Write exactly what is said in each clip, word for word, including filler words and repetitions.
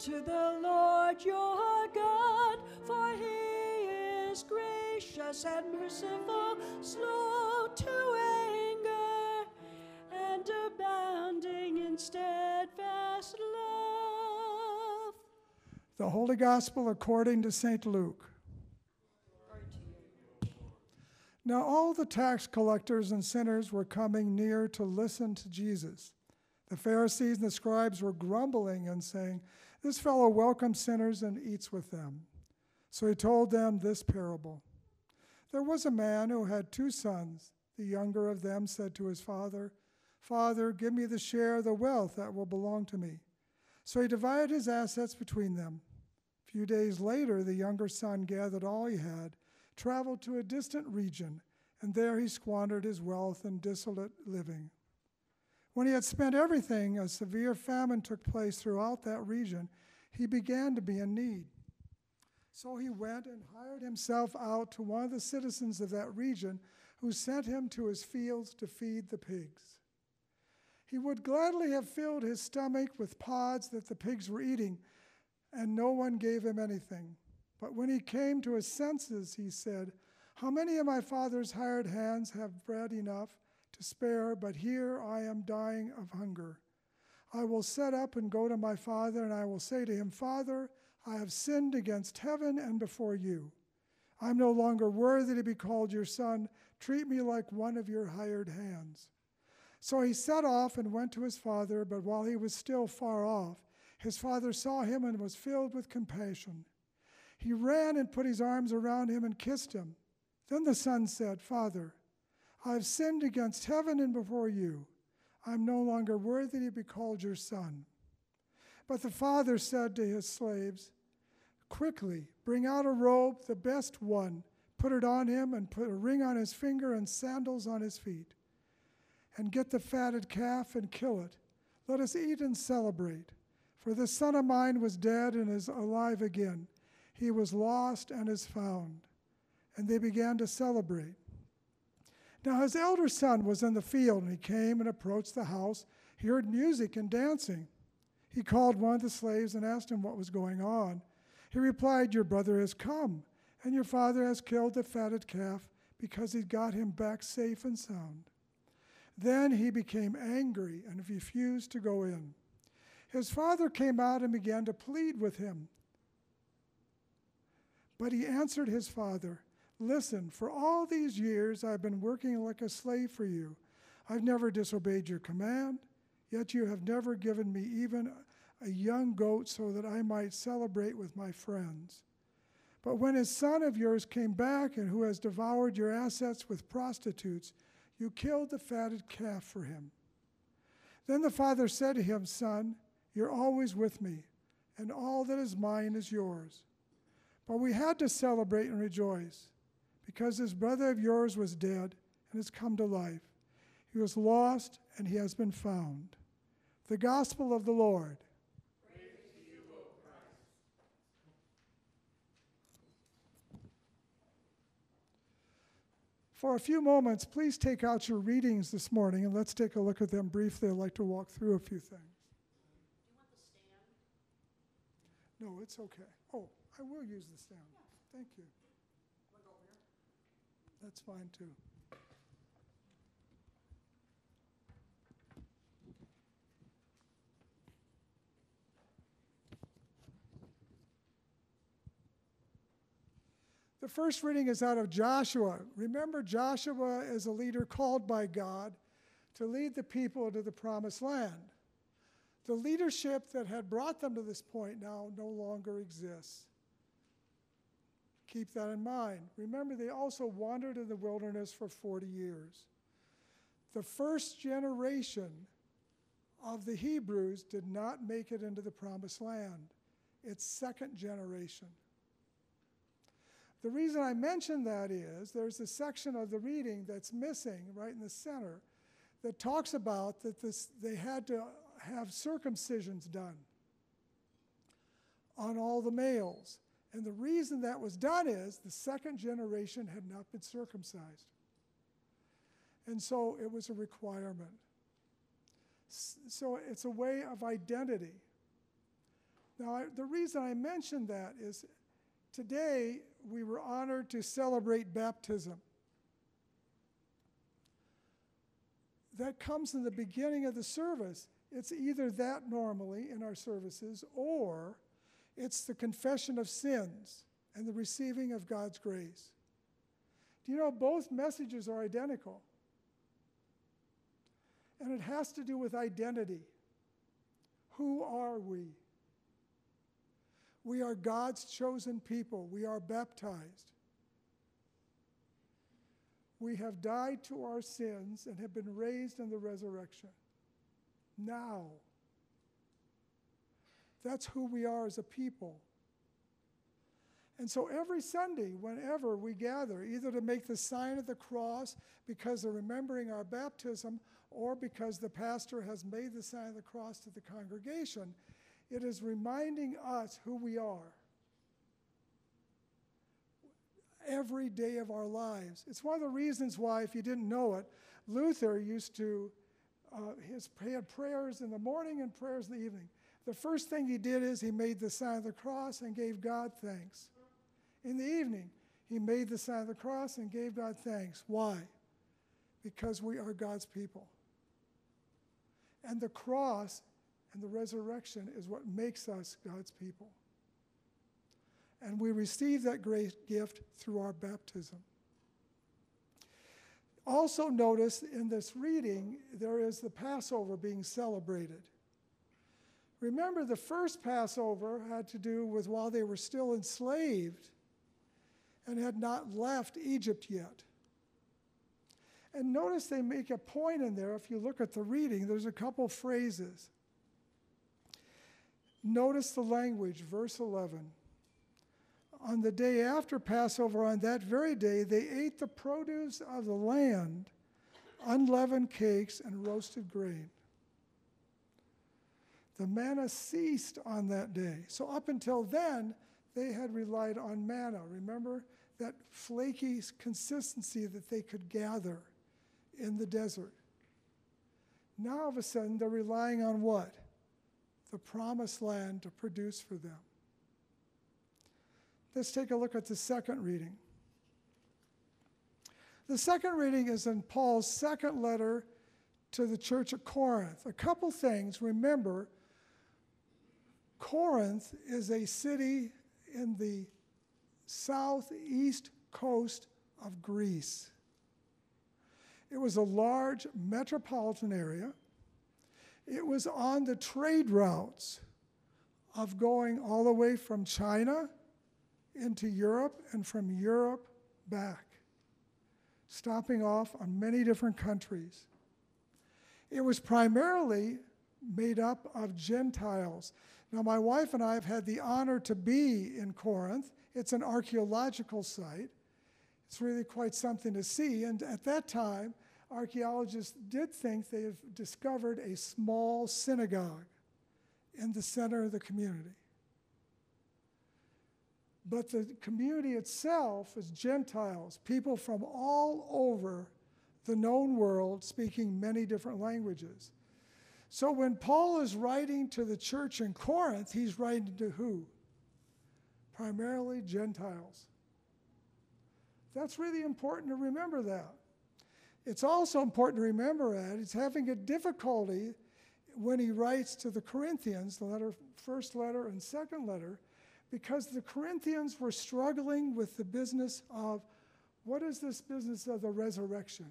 to the Lord your God, for he is gracious and merciful, slow to anger, and abounding in steadfast love. The Holy Gospel according to Saint Luke. Now all the tax collectors and sinners were coming near to listen to Jesus. The Pharisees and the scribes were grumbling and saying, "This fellow welcomes sinners and eats with them." So he told them this parable. There was a man who had two sons. The younger of them said to his father, "Father, give me the share of the wealth that will belong to me." So he divided his assets between them. A few days later, the younger son gathered all he had, traveled to a distant region, and there he squandered his wealth in dissolute living. When he had spent everything, a severe famine took place throughout that region. He began to be in need. So he went and hired himself out to one of the citizens of that region, who sent him to his fields to feed the pigs. He would gladly have filled his stomach with pods that the pigs were eating, and no one gave him anything. But when he came to his senses, he said, "How many of my father's hired hands have bread enough to spare, but here I am dying of hunger. I will set up and go to my father, and I will say to him, 'Father, I have sinned against heaven and before you. I am no longer worthy to be called your son. Treat me like one of your hired hands.' So he set off and went to his father, but while he was still far off, his father saw him and was filled with compassion. He ran and put his arms around him and kissed him. Then the son said, 'Father, I have sinned against heaven and before you. I am no longer worthy to be called your son.' But the father said to his slaves, 'Quickly, bring out a robe, the best one, put it on him, and put a ring on his finger and sandals on his feet. And get the fatted calf and kill it. Let us eat and celebrate. For this son of mine was dead and is alive again. He was lost and is found.' And they began to celebrate. Now his elder son was in the field, and he came and approached the house. He heard music and dancing. He called one of the slaves and asked him what was going on. He replied, 'Your brother has come, and your father has killed the fatted calf because he got him back safe and sound.' Then he became angry and refused to go in. His father came out and began to plead with him. But he answered his father, 'Listen, for all these years I've been working like a slave for you. I've never disobeyed your command, yet you have never given me even a young goat so that I might celebrate with my friends. But when his son of yours came back and who has devoured your assets with prostitutes, you killed the fatted calf for him.' Then the father said to him, 'Son, you're always with me, and all that is mine is yours. But we had to celebrate and rejoice, because this brother of yours was dead and has come to life. He was lost and he has been found.' The gospel of the Lord. Praise to you, O Christ. For a few moments, please take out your readings this morning and let's take a look at them briefly. I'd like to walk through a few things. Do you want the stand? No, it's okay. Oh, I will use the stand. Yeah. Thank you. Look over here. That's fine too. The first reading is out of Joshua. Remember, Joshua is a leader called by God to lead the people to the promised land. The leadership that had brought them to this point now no longer exists. Keep that in mind. Remember, they also wandered in the wilderness for forty years. The first generation of the Hebrews did not make it into the promised land. It's second generation. The reason I mention that is there's a section of the reading that's missing right in the center that talks about that this, they had to have circumcisions done on all the males. And the reason that was done is the second generation had not been circumcised. And so it was a requirement. So it's a way of identity. Now, I, the reason I mentioned that is today we were honored to celebrate baptism. That comes in the beginning of the service. It's either that normally in our services, or it's the confession of sins and the receiving of God's grace. Do you know both messages are identical? And it has to do with identity. Who are we? We are God's chosen people. We are baptized. We have died to our sins and have been raised in the resurrection. Now, that's who we are as a people. And so every Sunday, whenever we gather, either to make the sign of the cross because of remembering our baptism, or because the pastor has made the sign of the cross to the congregation, it is reminding us who we are every day of our lives. It's one of the reasons why, if you didn't know it, Luther used to, uh, his, he had prayers in the morning and prayers in the evening. The first thing he did is he made the sign of the cross and gave God thanks. In the evening, he made the sign of the cross and gave God thanks. Why? Because we are God's people. And the cross and the resurrection is what makes us God's people. And we receive that great gift through our baptism. Also notice in this reading, there is the Passover being celebrated. Remember, the first Passover had to do with while they were still enslaved and had not left Egypt yet. And notice they make a point in there. If you look at the reading, there's a couple phrases. Notice the language, verse eleven. On the day after Passover, on that very day, they ate the produce of the land, unleavened cakes and roasted grain. The manna ceased on that day. So up until then, they had relied on manna. Remember that flaky consistency that they could gather in the desert. Now, all of a sudden, they're relying on what? The promised land to produce for them. Let's take a look at the second reading. The second reading is in Paul's second letter to the church at Corinth. A couple things. Remember, Corinth is a city in the southeast coast of Greece. It was a large metropolitan area. It was on the trade routes of going all the way from China into Europe and from Europe back, stopping off on many different countries. It was primarily made up of Gentiles. Now, my wife and I have had the honor to be in Corinth. It's an archaeological site. It's really quite something to see. And at that time, archaeologists did think they have discovered a small synagogue in the center of the community. But the community itself is Gentiles, people from all over the known world speaking many different languages. So when Paul is writing to the church in Corinth, he's writing to who? Primarily Gentiles. That's really important to remember that. It's also important to remember that he's having a difficulty when he writes to the Corinthians, the letter, first letter and second letter, because the Corinthians were struggling with the business of, what is this business of the resurrection?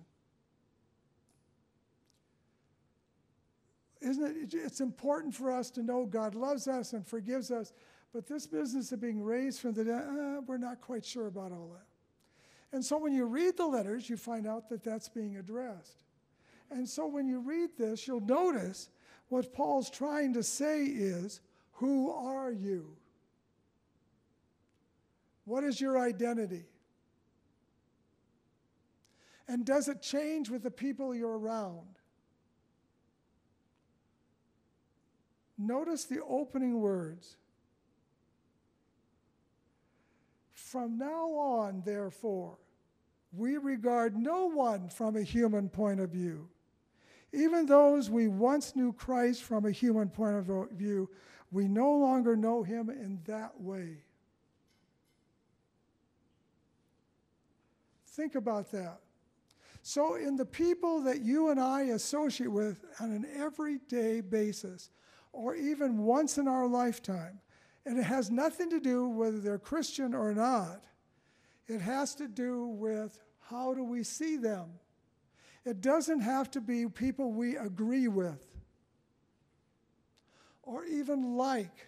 Isn't it, it's important for us to know God loves us and forgives us, but this business of being raised from the dead, uh, we're not quite sure about all that. And so when you read the letters, you find out that that's being addressed. And so when you read this, you'll notice what Paul's trying to say is, who are you? What is your identity? And does it change with the people you're around? Notice the opening words. From now on, therefore, we regard no one from a human point of view. Even those we once knew Christ from a human point of view, We no longer know him in that way. Think about that. So in the people that you and I associate with on an everyday basis, or even once in our lifetime, and it has nothing to do whether they're Christian or not, it has to do with how do we see them. It doesn't have to be people we agree with or even like.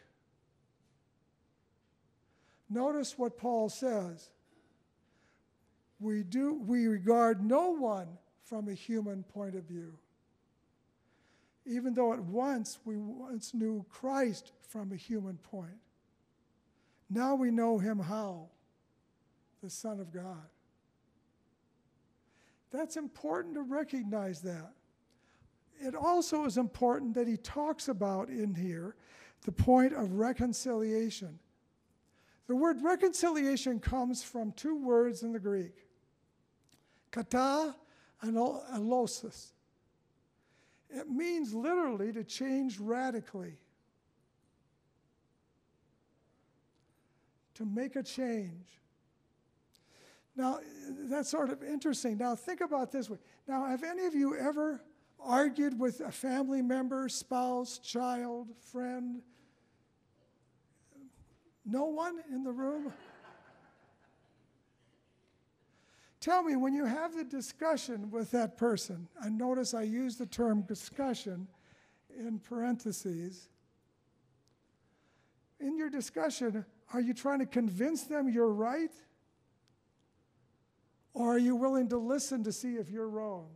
Notice what Paul says. We do we regard no one from a human point of view. Even though at once we once knew Christ from a human point. Now we know him how? The Son of God. That's important to recognize that. It also is important that he talks about in here the point of reconciliation. The word reconciliation comes from two words in the Greek, kata and alosis. It means literally to change radically, to make a change. Now, that's sort of interesting. Now, think about this way. Now, have any of you ever argued with a family member, spouse, child, friend? No one in the room? Tell me, when you have the discussion with that person, and notice I use the term discussion in parentheses, in your discussion, are you trying to convince them you're right? Or are you willing to listen to see if you're wrong?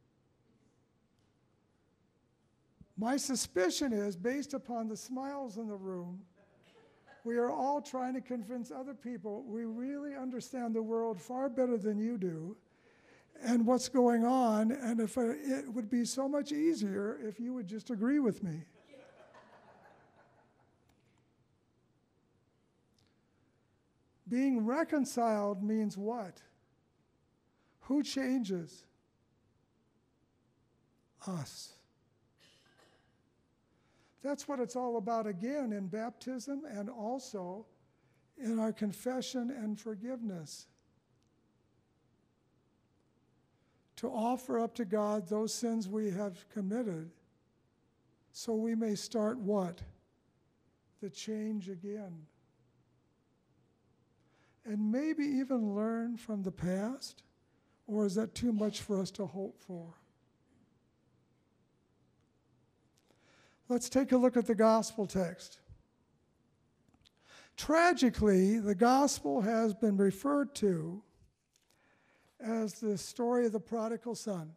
My suspicion is, based upon the smiles in the room, we are all trying to convince other people we really understand the world far better than you do and what's going on, and if I, it would be so much easier if you would just agree with me. Being reconciled means what? Who changes? Us. That's what it's all about again in baptism and also in our confession and forgiveness. To offer up to God those sins we have committed so we may start what? The change again. And maybe even learn from the past. Or is that too much for us to hope for? Let's take a look at the gospel text. Tragically, the gospel has been referred to as the story of the prodigal son,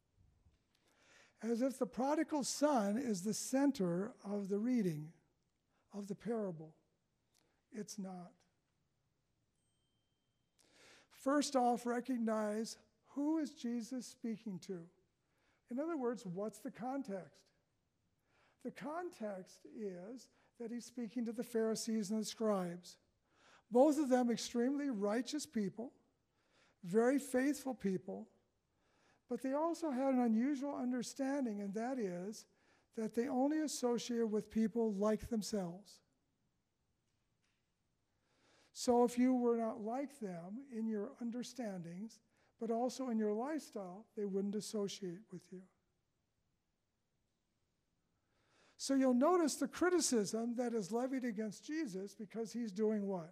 as if the prodigal son is the center of the reading of the parable. It's not. First off, recognize who is Jesus speaking to. In other words, what's the context? The context is that he's speaking to the Pharisees and the scribes. Both of them extremely righteous people, very faithful people, but they also had an unusual understanding, and that is that they only associated with people like themselves. So if you were not like them in your understandings, but also in your lifestyle, they wouldn't associate with you. So you'll notice the criticism that is levied against Jesus because he's doing what?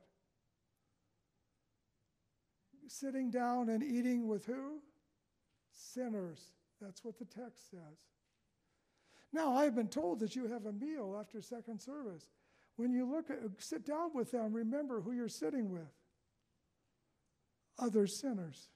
Sitting down and eating with who? Sinners. That's what the text says. Now, I've been told that you have a meal after second service. When you look at, sit down with them, remember who you're sitting with. Other sinners.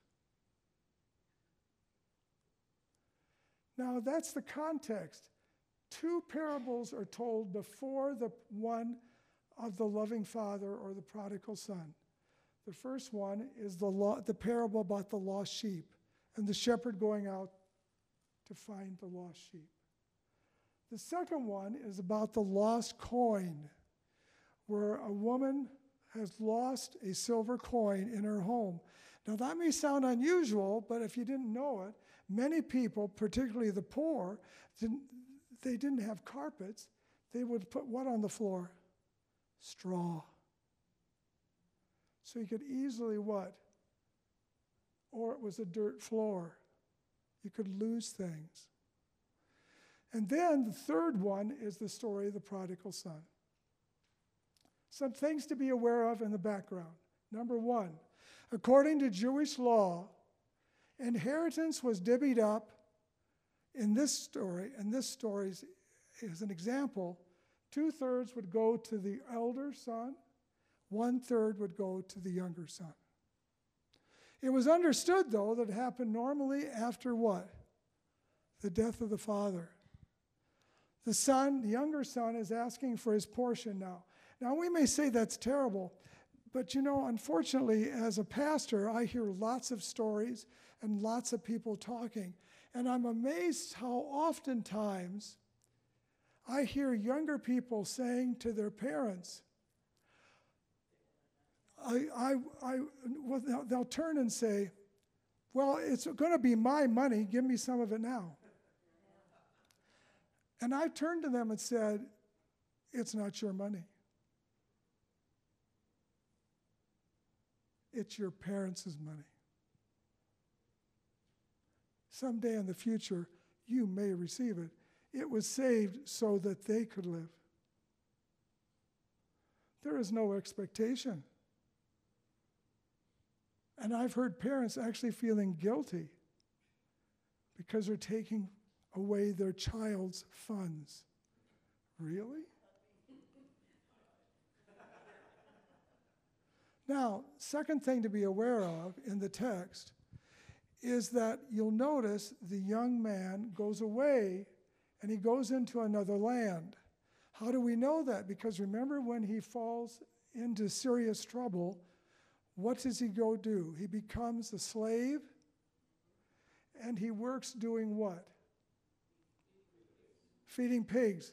Now, that's the context. Two parables are told before the one of the loving father or the prodigal son. The first one is the, lo- the parable about the lost sheep and the shepherd going out to find the lost sheep. The second one is about the lost coin, where a woman has lost a silver coin in her home. Now, that may sound unusual, but if you didn't know it, many people, particularly the poor, didn't, they didn't have carpets. they would put what on the floor? Straw. So you could easily what? Or it was a dirt floor. You could lose things. And then the third one is the story of the prodigal son. Some things to be aware of in the background. Number one, according to Jewish law, inheritance was divvied up in this story, and this story is, is an example. Two-thirds would go to the elder son, one-third would go to the younger son. It was understood, though, that it happened normally after what? The death of the father. The son, the younger son, is asking for his portion now. Now, we may say that's terrible, but you know, unfortunately, as a pastor, I hear lots of stories and lots of people talking, and I'm amazed how oftentimes I hear younger people saying to their parents, I, I, I, well, they'll, they'll turn and say, well, it's going to be my money, give me some of it now. And I turned to them and said, it's not your money. It's your parents' money. Someday in the future, you may receive it. It was saved so that they could live. There is no expectation. And I've heard parents actually feeling guilty because they're taking away their child's funds. Really? Now, second thing to be aware of in the text is that you'll notice the young man goes away and he goes into another land. How do we know that? Because remember, when he falls into serious trouble, what does he go do? He becomes a slave, and he works doing what? Feeding pigs.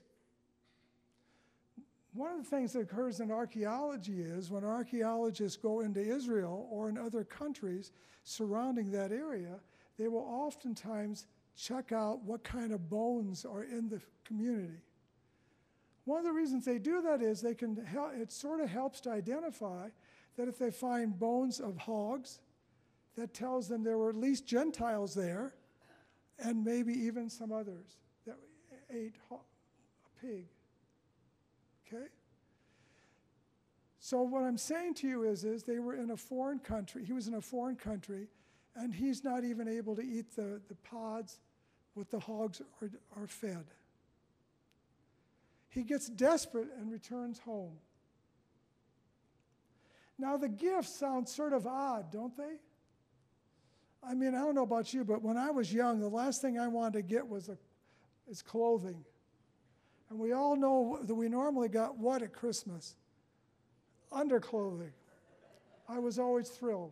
One of the things that occurs in archaeology is when archaeologists go into Israel or in other countries surrounding that area, they will oftentimes check out what kind of bones are in the community. One of the reasons they do that is they can help, it sort of helps to identify that if they find bones of hogs, that tells them there were at least Gentiles there, and maybe even some others that ate ho- a pig. Okay? So what I'm saying to you is, is they were in a foreign country. He was in a foreign country, and he's not even able to eat the, the pods what the hogs are, are fed. He gets desperate and returns home. Now, the gifts sound sort of odd, don't they? I mean, I don't know about you, but when I was young, the last thing I wanted to get was a, is clothing. And we all know that we normally got what at Christmas? Underclothing. I was always thrilled.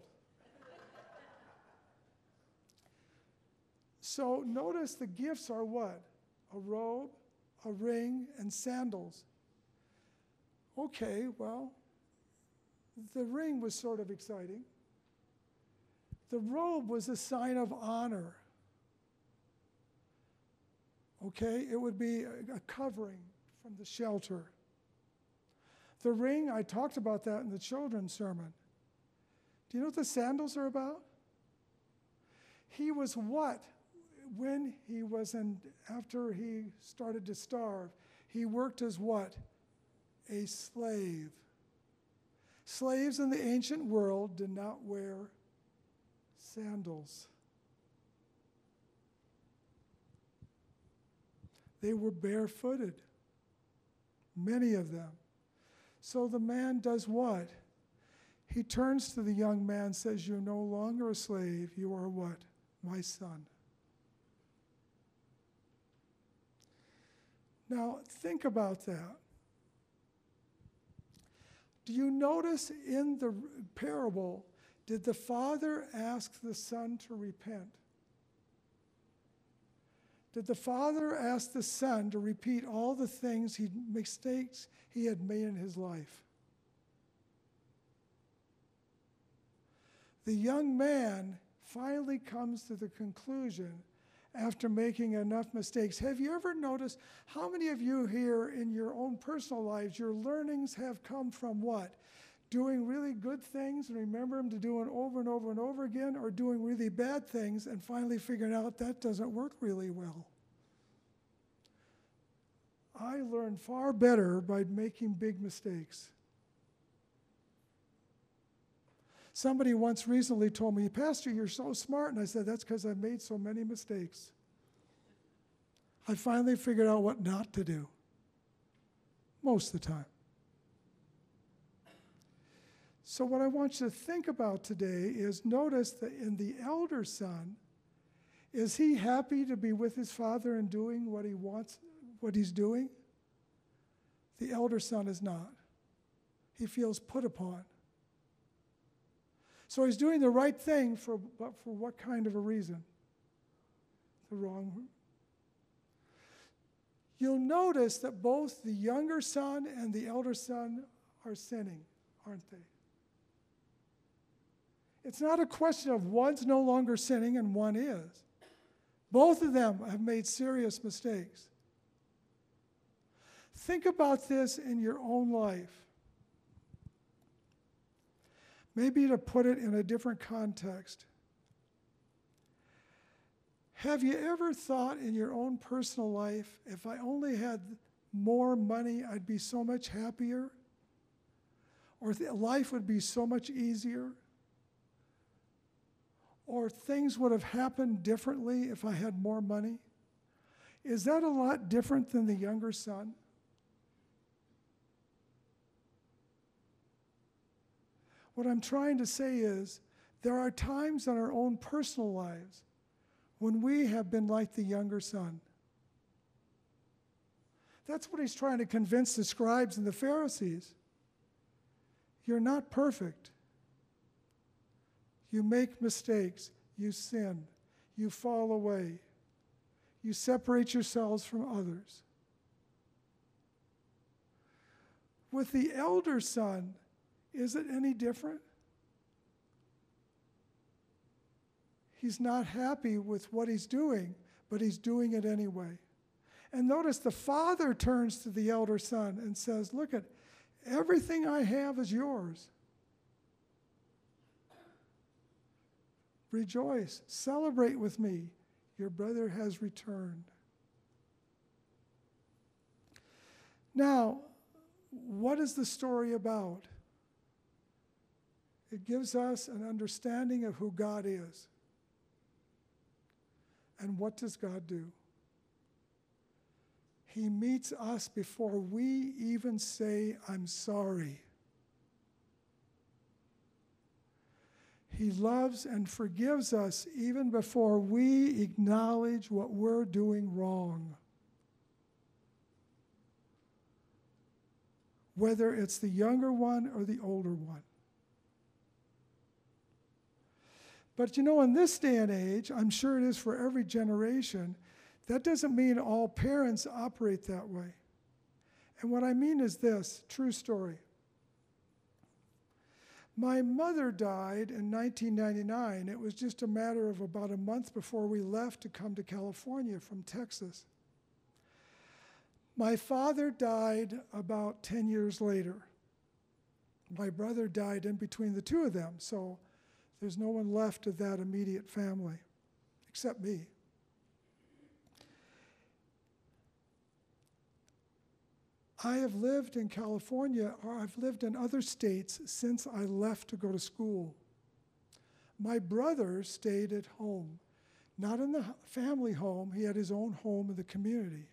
So notice the gifts are what? A robe, a ring, and sandals. Okay, well, the ring was sort of exciting. The robe was a sign of honor. Okay, it would be a covering from the shelter. The ring, I talked about that in the children's sermon. Do you know what the sandals are about? He was what? When he was in, after he started to starve, he worked as what? A slave. Slaves in the ancient world did not wear sandals. They were barefooted, many of them. So the man does what? He turns to the young man and says, "You're no longer a slave, you are what? My son." Now, think about that. Do you notice in the parable, did the father ask the son to repent? Did the father ask the son to repeat all the things, he mistakes he had made in his life? The young man finally comes to the conclusion, after making enough mistakes. Have you ever noticed how many of you here in your own personal lives, your learnings have come from what? Doing really good things and remember them to do it over and over and over again, or doing really bad things and finally figuring out that doesn't work really well? I learned far better by making big mistakes. Somebody once recently told me, Pastor, you're so smart. And I said, that's because I've made so many mistakes. I finally figured out what not to do most of the time. So what I want you to think about today is notice that in the elder son, is he happy to be with his father and doing what he wants, what he's doing? The elder son is not. He feels put upon. So he's doing the right thing, for, but for what kind of a reason? The wrong one. You'll notice that both the younger son and the elder son are sinning, aren't they? It's not a question of one's no longer sinning and one is. Both of them have made serious mistakes. Think about this in your own life. Maybe to put it in a different context. Have you ever thought in your own personal life, if I only had more money, I'd be so much happier? Or th- life would be so much easier? Or things would have happened differently if I had more money? Is that a lot different than the younger son? What I'm trying to say is, there are times in our own personal lives when we have been like the younger son. That's what he's trying to convince the scribes and the Pharisees. You're not perfect. You make mistakes. You sin. You fall away. You separate yourselves from others. With the elder son, is it any different? He's not happy with what he's doing, but he's doing it anyway. And notice the father turns to the elder son and says, look at everything I have is yours. Rejoice, celebrate with me. Your brother has returned. Now, what is the story about? It gives us an understanding of who God is. And what does God do? He meets us before we even say, I'm sorry. He loves and forgives us even before we acknowledge what we're doing wrong. Whether it's the younger one or the older one. But you know, in this day and age, I'm sure it is for every generation, that doesn't mean all parents operate that way. And what I mean is this, true story. My mother died in nineteen ninety-nine. It was just a matter of about a month before we left to come to California from Texas. My father died about ten years later. My brother died in between the two of them, so there's no one left of that immediate family, except me. I have lived in California, or I've lived in other states since I left to go to school. My brother stayed at home, not in the family home. He had his own home in the community.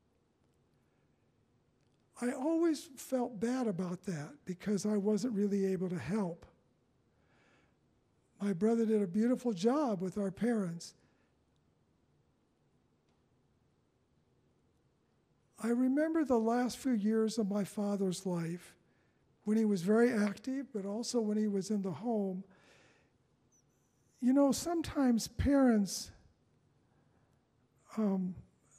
I always felt bad about that because I wasn't really able to help. My brother did a beautiful job with our parents. I remember the last few years of my father's life when he was very active, but also when he was in the home. You know, sometimes parents um,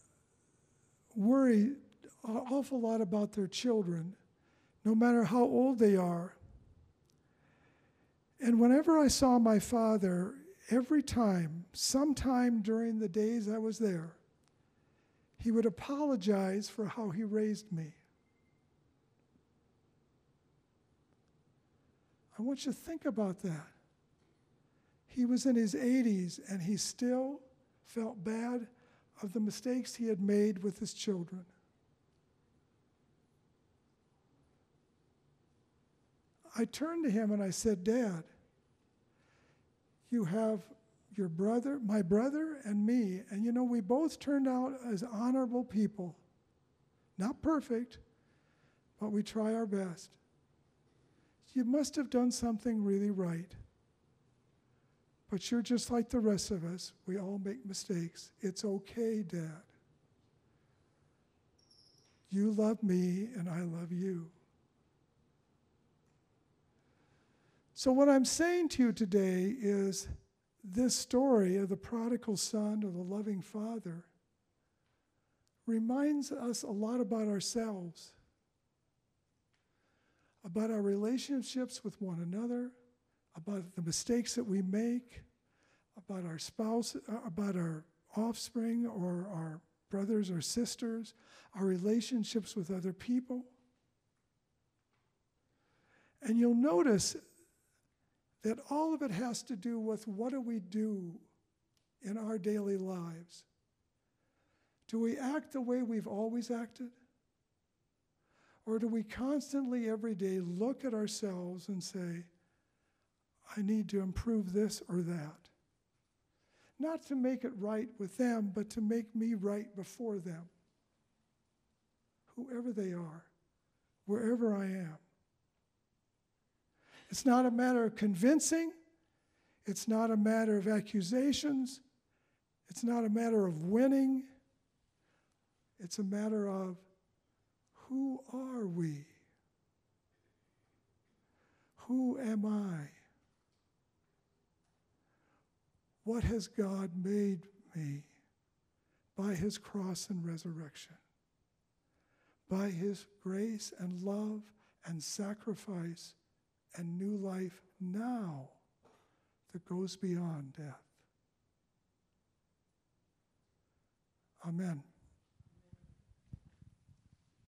worry an awful lot about their children, no matter how old they are. And whenever I saw my father, every time, sometime during the days I was there, he would apologize for how he raised me. I want you to think about that. He was in his eighties, and he still felt bad of the mistakes he had made with his children. I turned to him and I said, Dad, you have your brother, my brother and me, and you know, we both turned out as honorable people. Not perfect, but we try our best. You must have done something really right. But you're just like the rest of us. We all make mistakes. It's okay, Dad. You love me and I love you. So what I'm saying to you today is this story of the prodigal son or the loving father reminds us a lot about ourselves, about our relationships with one another, about the mistakes that we make, about our spouse, about our offspring or our brothers or sisters, our relationships with other people. And you'll notice that all of it has to do with what do we do in our daily lives. Do we act the way we've always acted? Or do we constantly every day look at ourselves and say, I need to improve this or that? Not to make it right with them, but to make me right before them. Whoever they are, wherever I am. It's not a matter of convincing. It's not a matter of accusations. It's not a matter of winning. It's a matter of who are we? Who am I? What has God made me by his cross and resurrection? By his grace and love and sacrifice and new life now that goes beyond death. Amen.